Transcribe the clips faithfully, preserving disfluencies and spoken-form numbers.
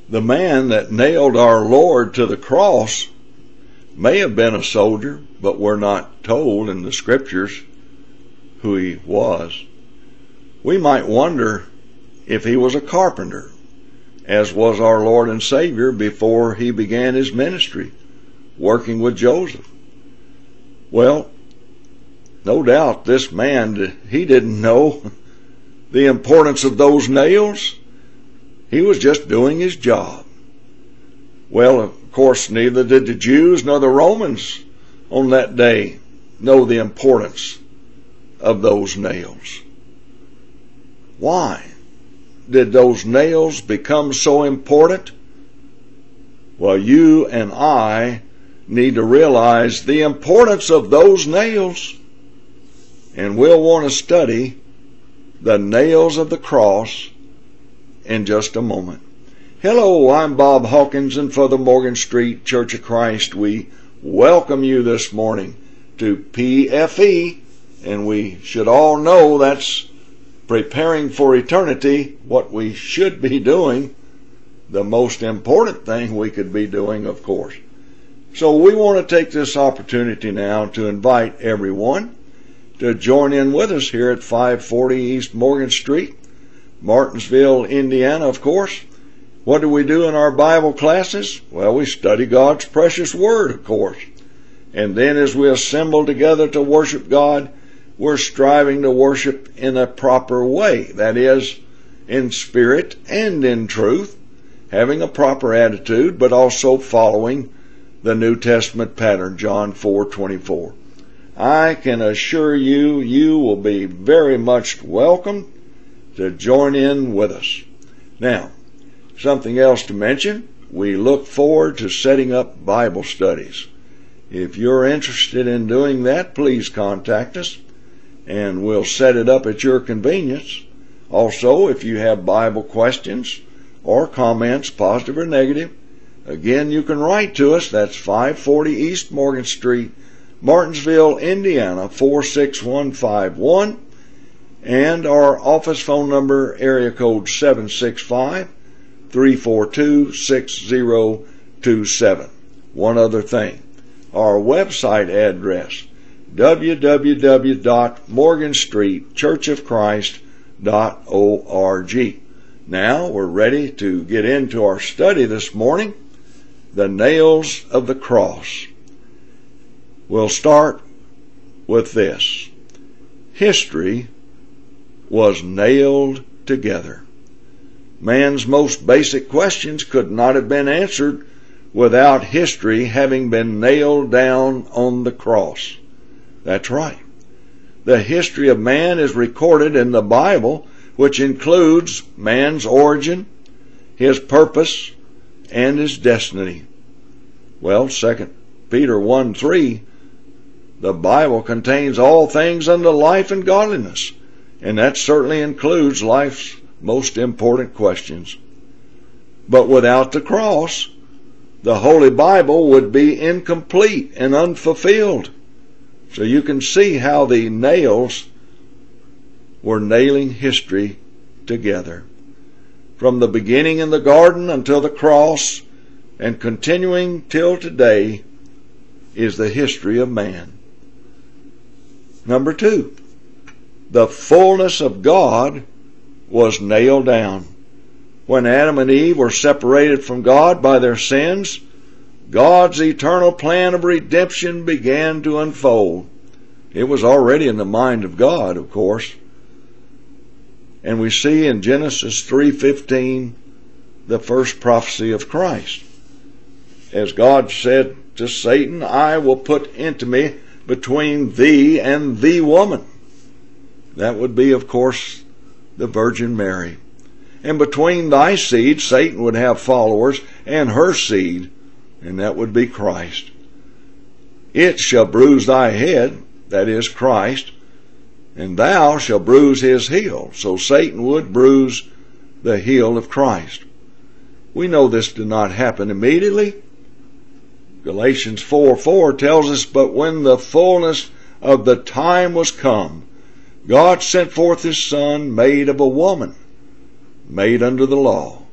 The man that nailed our Lord to the cross may have been a soldier, but we're not told in the scriptures who he was. We might wonder if he was a carpenter, as was our Lord and Savior before he began his ministry, working with Joseph. Well, no doubt this man, he didn't know the importance of those nails. He was just doing his job. Well, of course, neither did the Jews nor the Romans on that day know the importance of those nails. Why did those nails become so important? Well, you and I need to realize the importance of those nails, and we'll want to study the nails of the cross in just a moment. Hello, I'm Bob Hawkins, and for the Morgan Street Church of Christ, we welcome you this morning to P F E, and we should all know that's preparing for eternity, what we should be doing, the most important thing we could be doing, of course. So we want to take this opportunity now to invite everyone to join in with us here at five forty East Morgan Street, Martinsville, Indiana, of course. What do we do in our Bible classes? Well, we study God's precious Word, of course. And then as we assemble together to worship God, we're striving to worship in a proper way. That is, in spirit and in truth, having a proper attitude, but also following the New Testament pattern, John four twenty-four. I can assure you, you will be very much welcome to join in with us. Now, something else to mention, we look forward to setting up Bible studies. If you're interested in doing that, please contact us, and we'll set it up at your convenience. Also, if you have Bible questions or comments, positive or negative, again, you can write to us. That's five forty East Morgan Street, Martinsville, Indiana, four six one five one, and our office phone number, area code seven six five, three four two, six zero two seven. One other thing, our website address, w w w dot morgan street church of christ dot org. Now we're ready to get into our study this morning, the nails of the cross. We'll start with this. History was nailed together. Man's most basic questions could not have been answered without history having been nailed down on the cross. That's right. The history of man is recorded in the Bible, which includes man's origin, his purpose, and his destiny. Well, Second Peter one three, the Bible contains all things unto life and godliness, and that certainly includes life's most important questions. But without the cross, the Holy Bible would be incomplete and unfulfilled. So you can see how the nails were nailing history together. From the beginning in the garden until the cross, and continuing till today, is the history of man. Number two, the fullness of God was nailed down. When Adam and Eve were separated from God by their sins, God's eternal plan of redemption began to unfold. It was already in the mind of God, of course. And we see in Genesis three fifteen the first prophecy of Christ. As God said to Satan, I will put enmity between thee and the woman. That would be, of course, the Virgin Mary. And between thy seed, Satan would have followers, and her seed, and that would be Christ. It shall bruise thy head, that is Christ, and thou shalt bruise his heel. So Satan would bruise the heel of Christ. We know this did not happen immediately. Galatians four four tells us, but when the fullness of the time was come, God sent forth his Son, made of a woman, made under the law.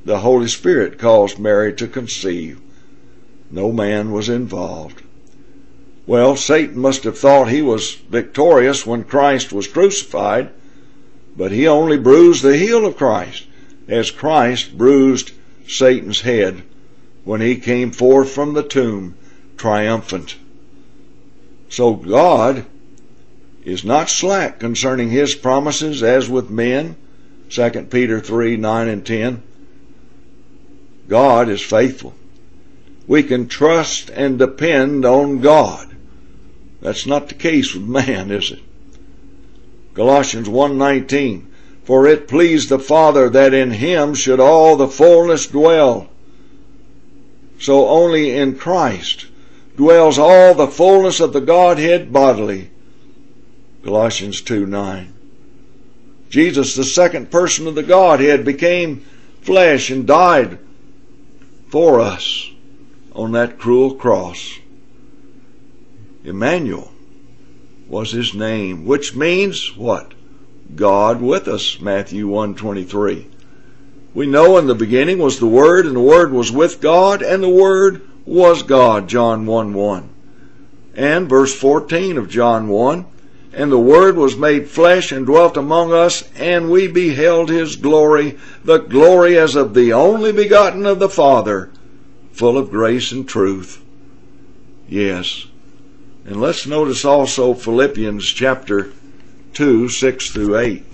the Holy Spirit caused Mary to conceive. No man was involved. Well, Satan must have thought he was victorious when Christ was crucified, but he only bruised the heel of Christ, as Christ bruised Satan's head when he came forth from the tomb triumphant. So God is not slack concerning his promises as with men, Second Peter three, nine and ten. God is faithful. We can trust and depend on God. That's not the case with man, is it? Colossians one nineteen, for it pleased the Father that in him should all the fullness dwell. So only in Christ dwells all the fullness of the Godhead bodily. Colossians two nine. Jesus, the second person of the Godhead, became flesh and died for us on that cruel cross. Emmanuel was his name, which means what? God with us, Matthew one twenty-three. We know in the beginning was the Word, and the Word was with God, and the Word was God, John one one. And verse fourteen of John one, and the Word was made flesh and dwelt among us, and we beheld his glory, the glory as of the only begotten of the Father, full of grace and truth. Yes. And let's notice also Philippians chapter two, six through eight.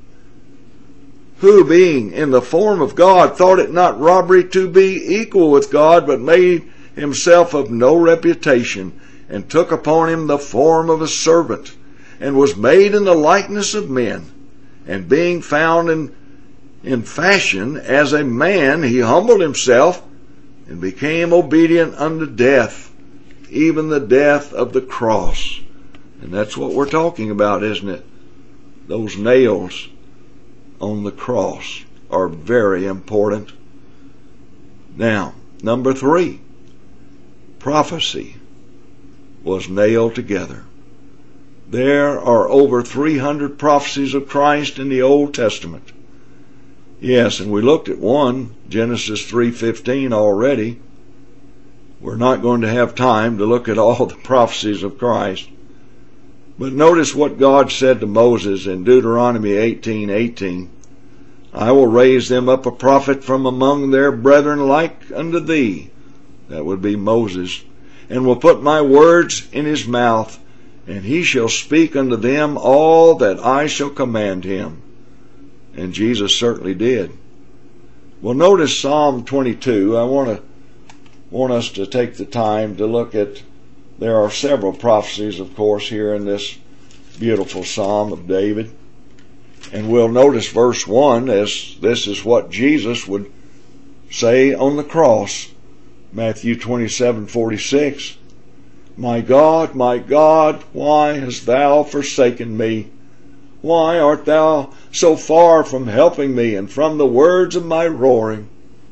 Who being in the form of God thought it not robbery to be equal with God, but made himself of no reputation, and took upon him the form of a servant, and was made in the likeness of men. And being found in, in fashion as a man, he humbled himself, and became obedient unto death, even the death of the cross. And that's what we're talking about, isn't it? Those nails on the cross are very important. Now, number three, prophecy was nailed together. There are over three hundred prophecies of Christ in the Old Testament. Yes, and we looked at one, Genesis three fifteen, already. We're not going to have time to look at all the prophecies of Christ. But notice what God said to Moses in Deuteronomy eighteen eighteen. I will raise them up a prophet from among their brethren like unto thee. That would be Moses. And will put my words in his mouth, and he shall speak unto them all that I shall command him. And Jesus certainly did. Well, notice Psalm twenty-two. I want to want us to take the time to look at, there are several prophecies, of course, here in this beautiful Psalm of David. And we'll notice verse one, as this is what Jesus would say on the cross. Matthew twenty-seven forty-six. My God, my God, why hast thou forsaken me? Why art thou so far from helping me and from the words of my roaring?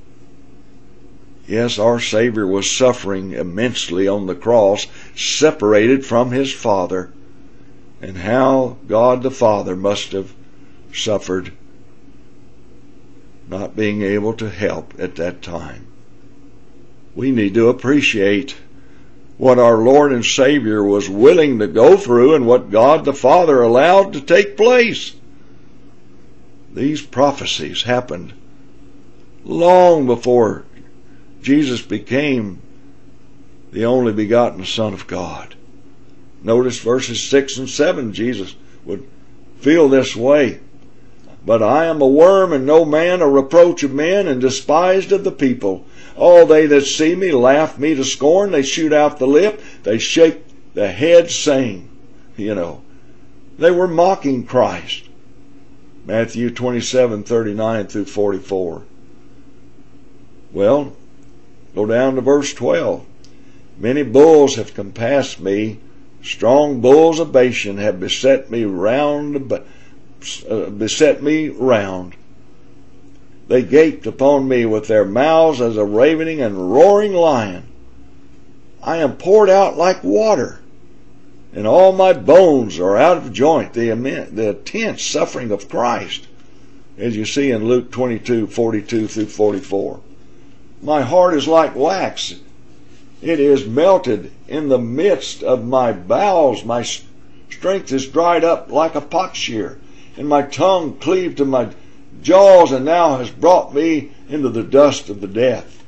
Yes, our Savior was suffering immensely on the cross, separated from his Father. And how God the Father must have suffered, not being able to help at that time. We need to appreciate what our Lord and Savior was willing to go through and what God the Father allowed to take place. These prophecies happened long before Jesus became the only begotten Son of God. Notice verses six and seven, Jesus would feel this way. But I am a worm and no man, a reproach of men and despised of the people. All they that see me laugh me to scorn. They shoot out the lip. They shake the head, saying, you know, they were mocking Christ. Matthew twenty-seven thirty-nine through forty-four. Well, go down to verse twelve. Many bulls have compassed me. Strong bulls of Bashan have beset me round, uh, beset me round. They gaped upon me with their mouths as a ravening and roaring lion. I am poured out like water, and all my bones are out of joint. The, the intense suffering of Christ as you see in Luke twenty-two, forty-two through forty-four. My heart is like wax. It is melted in the midst of my bowels. My strength is dried up like a potsherd, and my tongue cleaved to my jaws, and thou hast brought me into the dust of the death.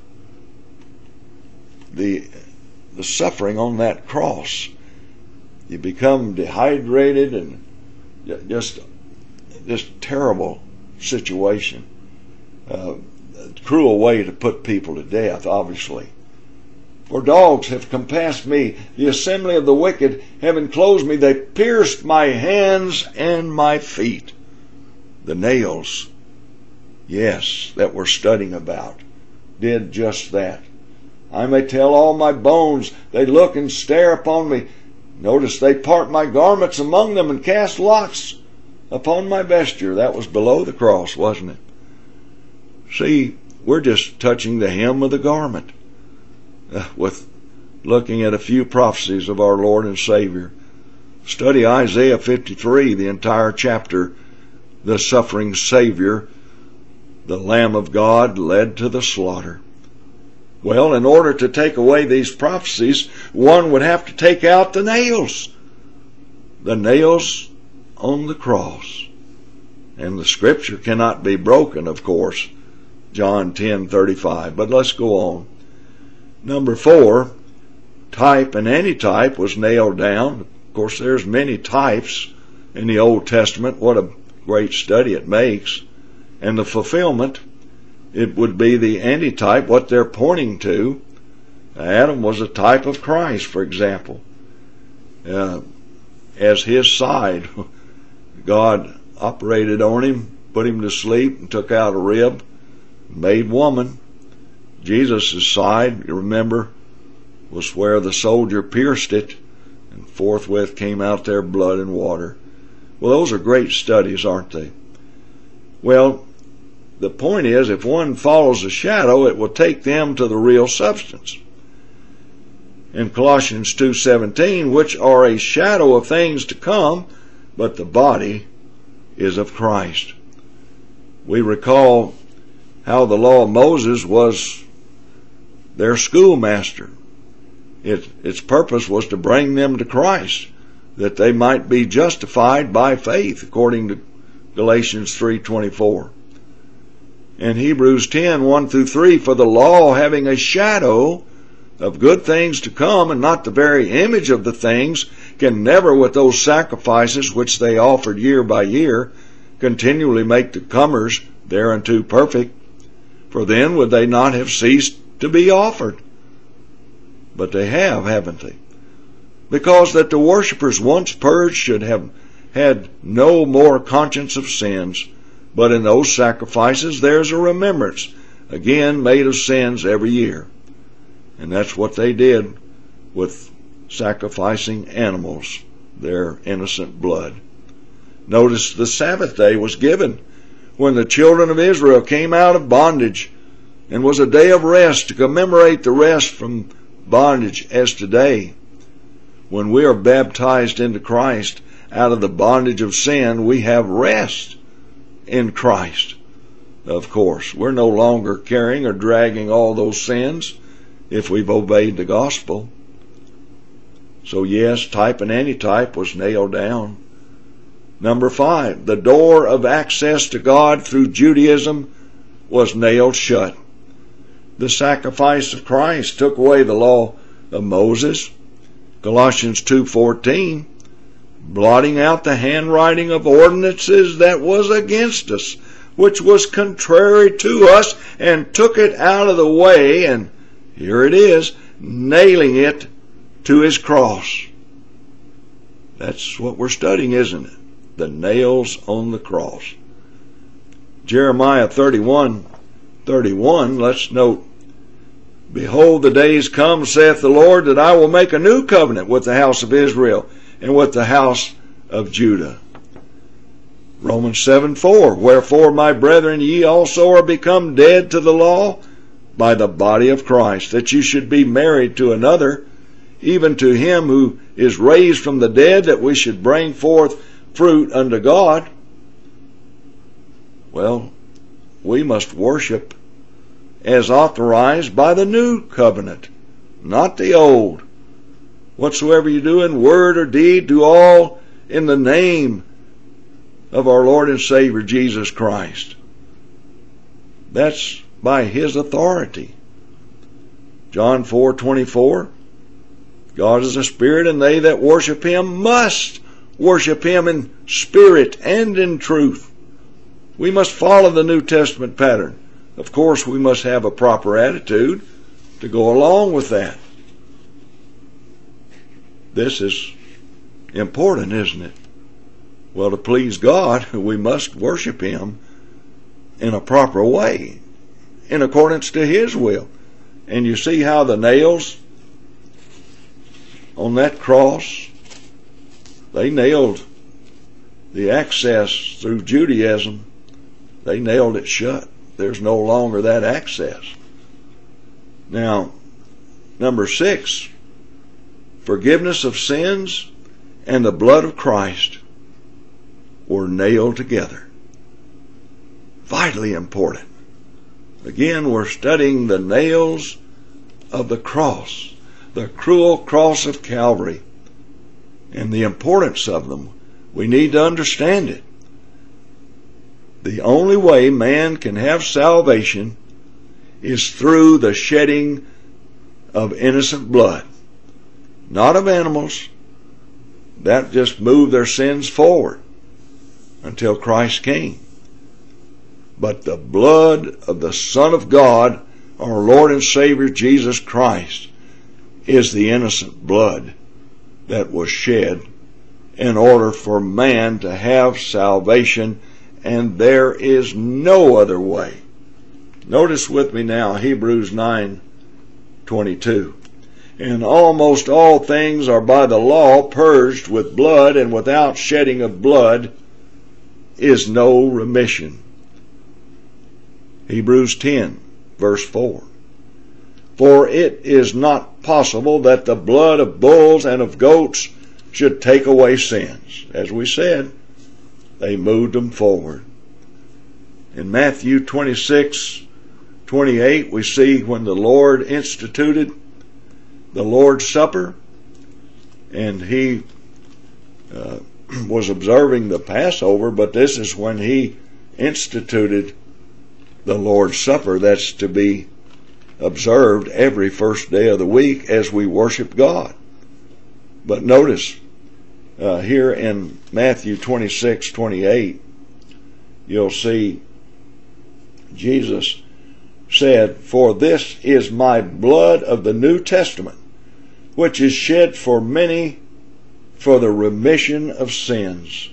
The, the suffering on that cross. You become dehydrated and just, just terrible situation. Uh, a cruel way to put people to death, obviously. For dogs have compassed me, the assembly of the wicked have enclosed me. They pierced my hands and my feet. The nails, yes, that we're studying about, did just that. I may tell all my bones, they look and stare upon me. Notice they part my garments among them and cast lots upon my vesture. That was below the cross, wasn't it? See, we're just touching the hem of the garment uh, with looking at a few prophecies of our Lord and Savior. Study Isaiah fifty-three, the entire chapter. The suffering Savior, the Lamb of God, led to the slaughter. Well, in order to take away these prophecies, one would have to take out the nails. The nails on the cross. And the scripture cannot be broken, of course. John ten thirty-five. But let's go on. Number four, type and antitype was nailed down. Of course, there's many types in the Old Testament. What a great study it makes. And the fulfillment, it would be the antitype, what they're pointing to. Adam was a type of Christ, for example. Uh, as his side, God operated on him, put him to sleep, and took out a rib, made woman. Jesus' side, you remember, was where the soldier pierced it, and forthwith came out there blood and water. Well, those are great studies, aren't they? Well, the point is, if one follows a shadow, it will take them to the real substance. In Colossians two seventeen, which are a shadow of things to come, but the body is of Christ. We recall how the law of Moses was their schoolmaster. It, its purpose was to bring them to Christ, that they might be justified by faith, according to Galatians three twenty-four. In Hebrews ten, one through three, for the law having a shadow of good things to come, and not the very image of the things, can never with those sacrifices which they offered year by year continually make the comers thereunto perfect. For then would they not have ceased to be offered. But they have, haven't they? Because that the worshippers once purged should have had no more conscience of sins, but in those sacrifices there's a remembrance, again made of sins every year. And that's what they did with sacrificing animals, their innocent blood. Notice the Sabbath day was given when the children of Israel came out of bondage, and was a day of rest to commemorate the rest from bondage, as today. When we are baptized into Christ out of the bondage of sin, we have rest in Christ. Of course, we're no longer carrying or dragging all those sins if we've obeyed the gospel. So yes, type and antitype was nailed down. Number five, the door of access to God through Judaism was nailed shut. The sacrifice of Christ took away the law of Moses. Colossians two fourteen, blotting out the handwriting of ordinances that was against us, which was contrary to us, and took it out of the way, and here it is, nailing it to his cross. That's what we're studying, isn't it? The nails on the cross. Jeremiah thirty-one thirty-one, let's note, behold, the days come, saith the Lord, that I will make a new covenant with the house of Israel and with the house of Judah. Romans seven four, wherefore, my brethren, ye also are become dead to the law by the body of Christ, that you should be married to another, even to him who is raised from the dead, that we should bring forth fruit unto God. Well, we must worship as authorized by the new covenant, not the old. Whatsoever you do in word or deed, do all in the name of our Lord and Savior Jesus Christ. That's by His authority. John four twenty-four, God is a spirit, and they that worship Him must worship Him in spirit and in truth. We must follow the New Testament pattern. Of course, we must have a proper attitude to go along with that. This is important, isn't it? Well, to please God, we must worship Him in a proper way, in accordance to His will. And you see how the nails on that cross, they nailed the access through Judaism. They nailed it shut. There's no longer that access. Now, number six, forgiveness of sins and the blood of Christ were nailed together. Vitally important. Again, we're studying the nails of the cross, the cruel cross of Calvary, and the importance of them. We need to understand it. The only way man can have salvation is through the shedding of innocent blood, not of animals. That just moved their sins forward until Christ came. But the blood of the Son of God, our Lord and Savior Jesus Christ, is the innocent blood that was shed in order for man to have salvation, and there is no other way. Notice with me now Hebrews nine twenty-two. And almost all things are by the law purged with blood, and without shedding of blood is no remission. Hebrews ten verse four. For it is not possible that the blood of bulls and of goats should take away sins. As we said, they moved them forward. In Matthew twenty-six twenty-eight, we see when the Lord instituted the Lord's Supper, and He uh, was observing the Passover, but this is when He instituted the Lord's Supper. That's to be observed every first day of the week as we worship God. But notice uh, here in Matthew twenty-six twenty-eight, you'll see Jesus said, "For this is my blood of the New Testament, which is shed for many for the remission of sins."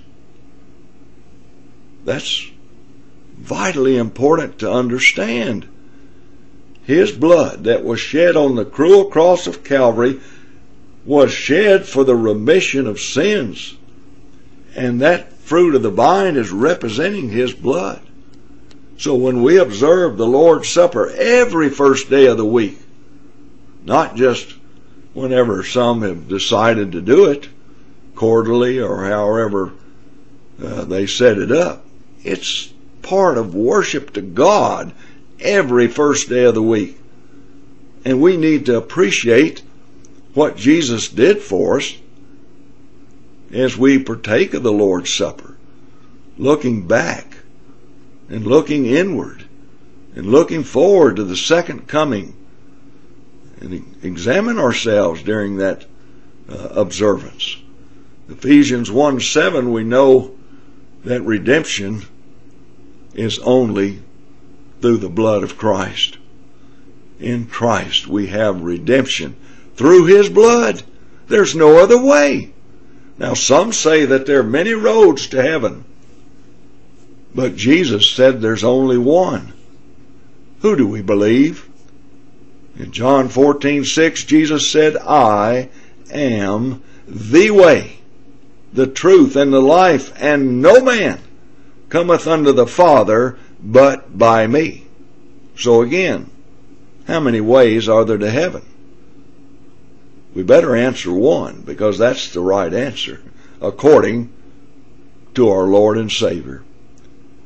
That's vitally important to understand. His blood that was shed on the cruel cross of Calvary was shed for the remission of sins. And that fruit of the vine is representing His blood. So when we observe the Lord's Supper every first day of the week, not just whenever some have decided to do it, quarterly or however uh, they set it up, it's part of worship to God every first day of the week. And we need to appreciate what Jesus did for us as we partake of the Lord's Supper, looking back and looking inward and looking forward to the second coming, and examine ourselves during that uh, observance. Ephesians one seven, we know that redemption is only through the blood of Christ. In Christ we have redemption through His blood. There's no other way. Now some say that there are many roads to heaven, but Jesus said there's only one. Who do we believe? In John fourteen six, Jesus said, "I am the way, the truth, and the life, and no man cometh unto the Father but by me." So again, how many ways are there to heaven? We better answer one, because that's the right answer, according to our Lord and Savior.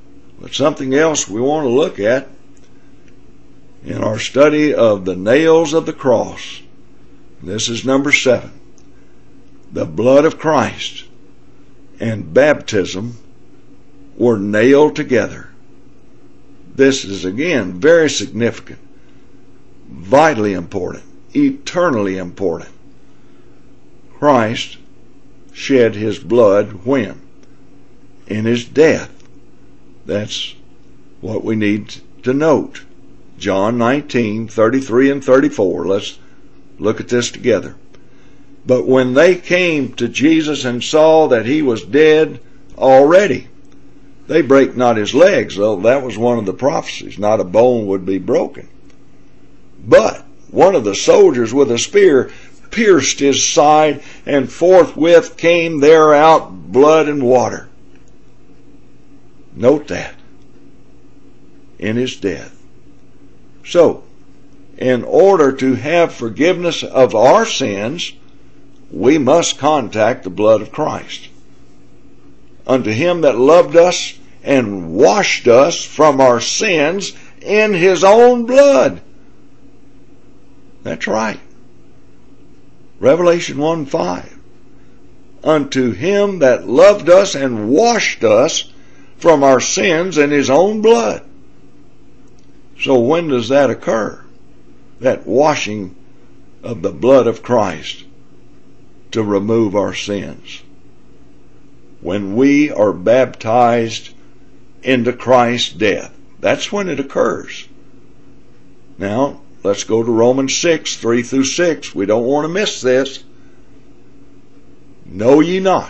But something else we want to look at in our study of the nails of the cross. This is number seven. The blood of Christ and baptism were nailed together. This is again very significant, vitally important, eternally important. Christ shed his blood when? In his death. That's what we need to note. John nineteen, thirty-three and thirty-four. Let's look at this together. But when they came to Jesus and saw that he was dead already, they brake not his legs, though that was one of the prophecies, not a bone would be broken. But one of the soldiers with a spear pierced his side, and forthwith came there out blood and water. Note that. In his death. So, in order to have forgiveness of our sins, we must contact the blood of Christ. Unto him that loved us and washed us from our sins in his own blood. That's right. Revelation one five. Unto him that loved us and washed us from our sins in his own blood. So when does that occur? That washing of the blood of Christ to remove our sins. When we are baptized into Christ's death. That's when it occurs. Now, let's go to Romans six, three through six. We don't want to miss this. Know ye not?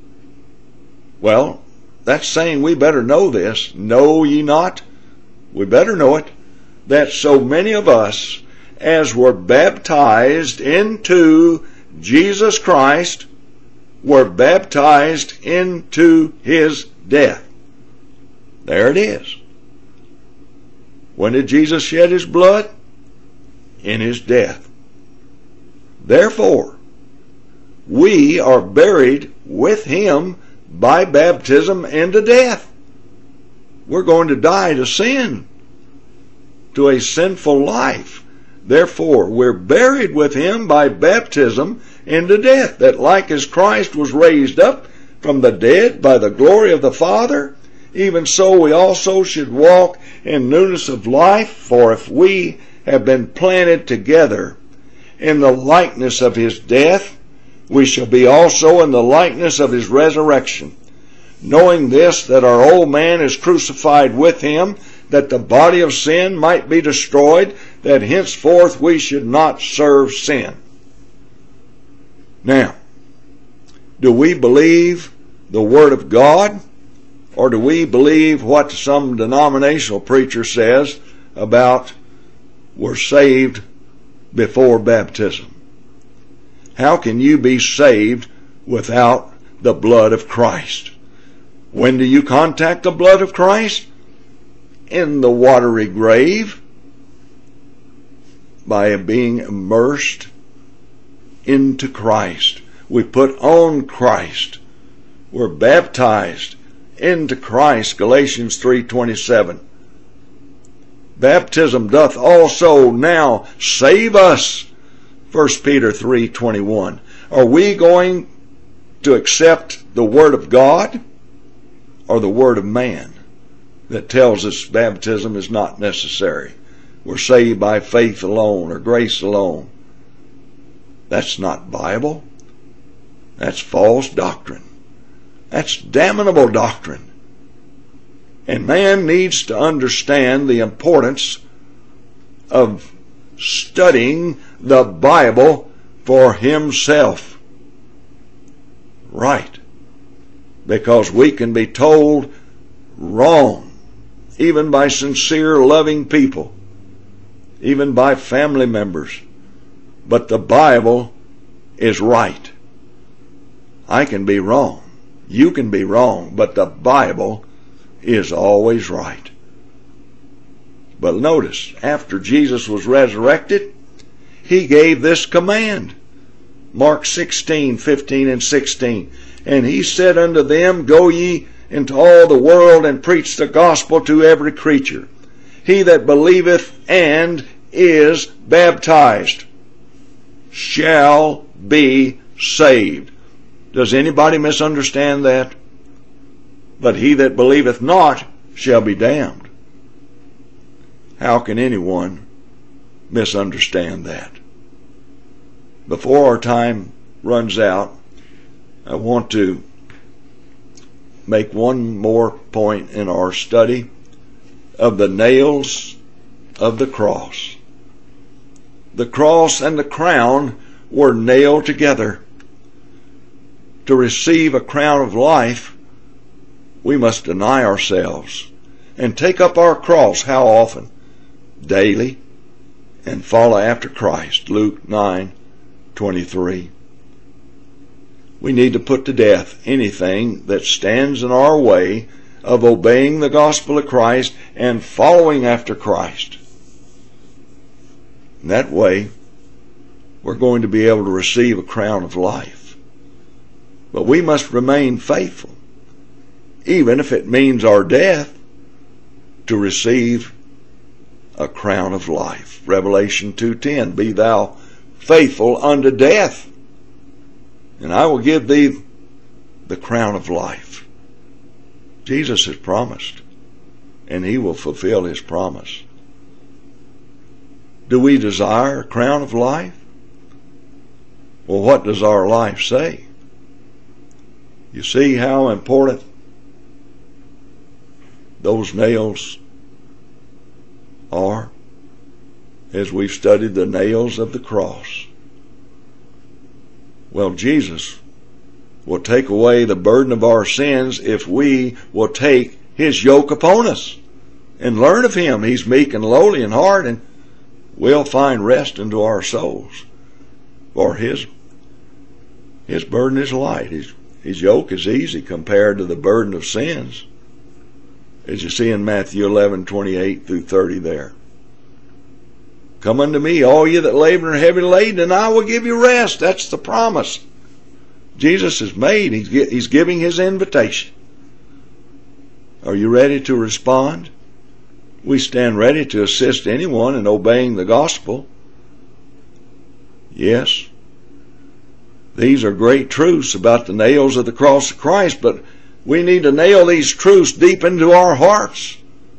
Well, that's saying we better know this. Know ye not? We better know it. That so many of us as were baptized into Jesus Christ were baptized into his death. There it is. When did Jesus shed his blood? In his death. Therefore, we are buried with him by baptism into death. We're going to die to sin, to a sinful life. Therefore, we're buried with him by baptism into death, that like as Christ was raised up from the dead by the glory of the Father, even so we also should walk in newness of life. For if we have been planted together in the likeness of his death, we shall be also in the likeness of his resurrection. Knowing this, that our old man is crucified with him, that the body of sin might be destroyed, that henceforth we should not serve sin. Now, do we believe the Word of God, or do we believe what some denominational preacher says about we're saved before baptism? How can you be saved without the blood of Christ? When do you contact the blood of Christ? In the watery grave, by being immersed into Christ. We put on Christ. We're baptized into Christ, Galatians three twenty-seven. Baptism doth also now save us, First Peter three twenty-one. Are we going to accept the Word of God or the Word of man that tells us baptism is not necessary? We're saved by faith alone or grace alone. That's not Bible. That's false doctrine. That's damnable doctrine. And man needs to understand the importance of studying the Bible for himself. Right. Because we can be told wrong, even by sincere, loving people, even by family members. But the Bible is right. I can be wrong. You can be wrong, but the Bible is always right. But notice, after Jesus was resurrected, he gave this command. Mark sixteen, fifteen and sixteen. And he said unto them, Go ye into all the world and preach the gospel to every creature. He that believeth and is baptized shall be saved. Does anybody misunderstand that? But he that believeth not shall be damned. How can anyone misunderstand that? Before our time runs out, I want to make one more point in our study of the nails of the cross. The cross and the crown were nailed together. To receive a crown of life, we must deny ourselves and take up our cross. How often? Daily, and follow after Christ. Luke nine twenty-three. We need to put to death anything that stands in our way of obeying the gospel of Christ and following after Christ. And that way, we're going to be able to receive a crown of life. But we must remain faithful, even if it means our death, to receive a crown of life. Revelation two ten, be thou faithful unto death, and I will give thee the crown of life. Jesus has promised, and he will fulfill his promise. Do we desire a crown of life? Well, what does our life say? You see how important those nails are as we've studied the nails of the cross. Well, Jesus will take away the burden of our sins if we will take his yoke upon us and learn of him. He's meek and lowly in heart, and we'll find rest into our souls. For his his burden is light. His, his yoke is easy compared to the burden of sins, as you see in Matthew eleven twenty-eight through thirty there. Come unto me, all ye that labor and are heavy laden, and I will give you rest. That's the promise Jesus has made. He's, he's giving his invitation. Are you ready to respond? We stand ready to assist anyone in obeying the gospel. Yes, these are great truths about the nails of the cross of Christ, but we need to nail these truths deep into our hearts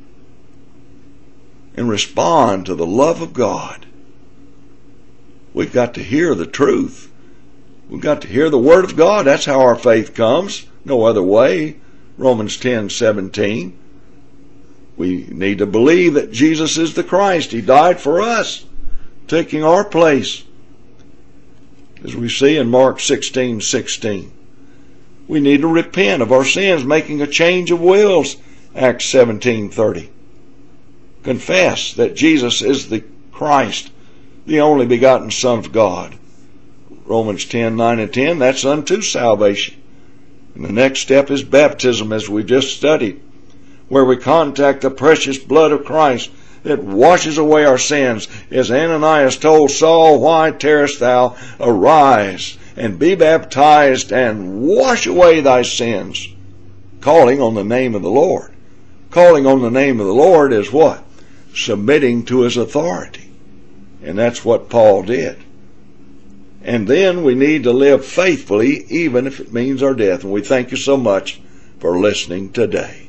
and respond to the love of God. We've got to hear the truth. We've got to hear the Word of God. That's how our faith comes. No other way. Romans ten seventeen. We need to believe that Jesus is the Christ. He died for us, taking our place. As we see in Mark sixteen sixteen. We need to repent of our sins, making a change of wills. Acts seventeen thirty. Confess that Jesus is the Christ, the only begotten Son of God. Romans ten nine and ten, that's unto salvation. And the next step is baptism, as we just studied, where we contact the precious blood of Christ that washes away our sins. As Ananias told Saul, why tarriest thou? Arise and be baptized and wash away thy sins. Calling on the name of the Lord. Calling on the name of the Lord is what? Submitting to his authority. And that's what Paul did. And then we need to live faithfully, even if it means our death. And we thank you so much for listening today.